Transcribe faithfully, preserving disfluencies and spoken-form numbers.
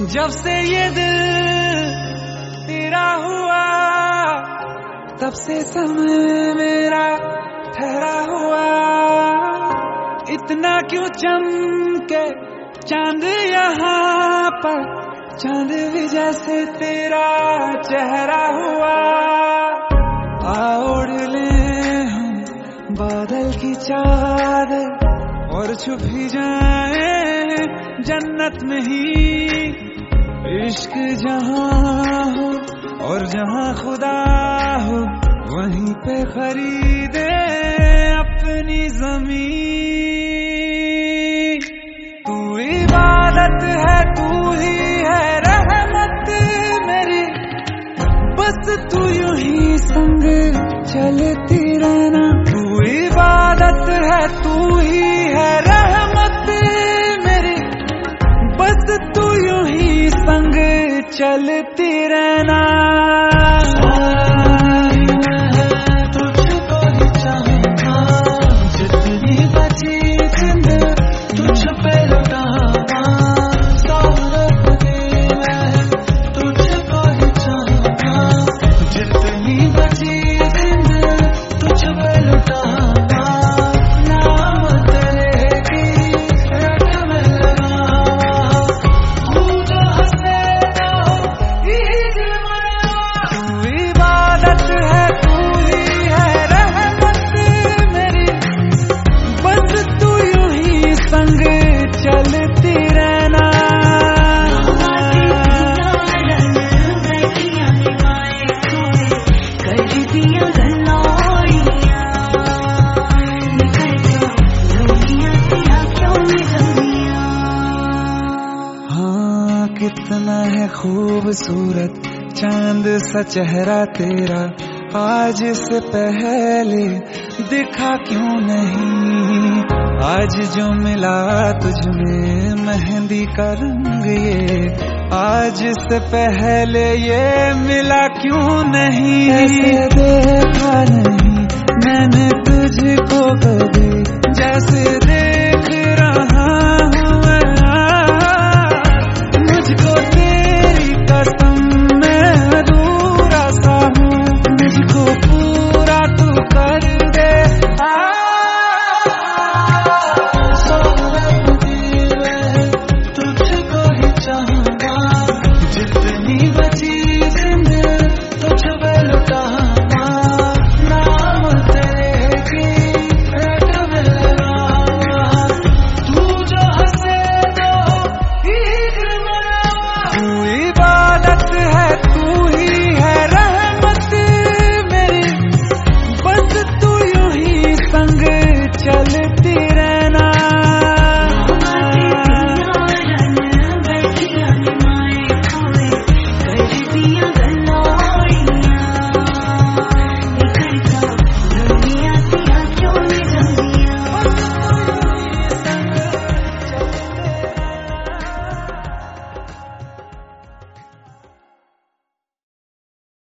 जब से ये दिल तेरा हुआ, तब से समय मेरा ठहरा हुआ। इतना क्यों चमके चांद यहाँ पर, चांद भी जैसे तेरा चेहरा हुआ। आ ओढ़ ले हम बादल की चादर और छुप ही जाए जन्नत में ही। इश्क जहाँ हो और जहाँ खुदा हो, वहीं पे खरीदे अपनी जमीन। तू इबादत है, तू ही है रहमत मेरी, बस तू यूं ही संग चलती रहना। तू इबादत है, तू ही है रहमत मेरी, बस तू यूं ही संग चलती रहना। तुझको ही चाहूंगा, जितनी बची जिंद तुझ पे लुटाऊंगा। तुझको ही चाहूंगा, जितनी बची जिंद तुझ पे लुटाऊंगा। नाम तेरे की रट में लगाऊंगा, तू जो हंसे ना हो ईद मनाऊंगा। तू इबादत है, तू ही है रहमत मेरी, बस तू यूं ही संग चलती रहना। हाँ, कितना है खूबसूरत चांद सा चेहरा तेरा, आज से पहले दिखा क्यों नहीं। आज जो मिला तुझमें मेहंदी का रंग ये, आज से पहले ये मिला क्यों नहीं। ऐसे देखा नहीं मैंने तुझको कभी, जैसे देख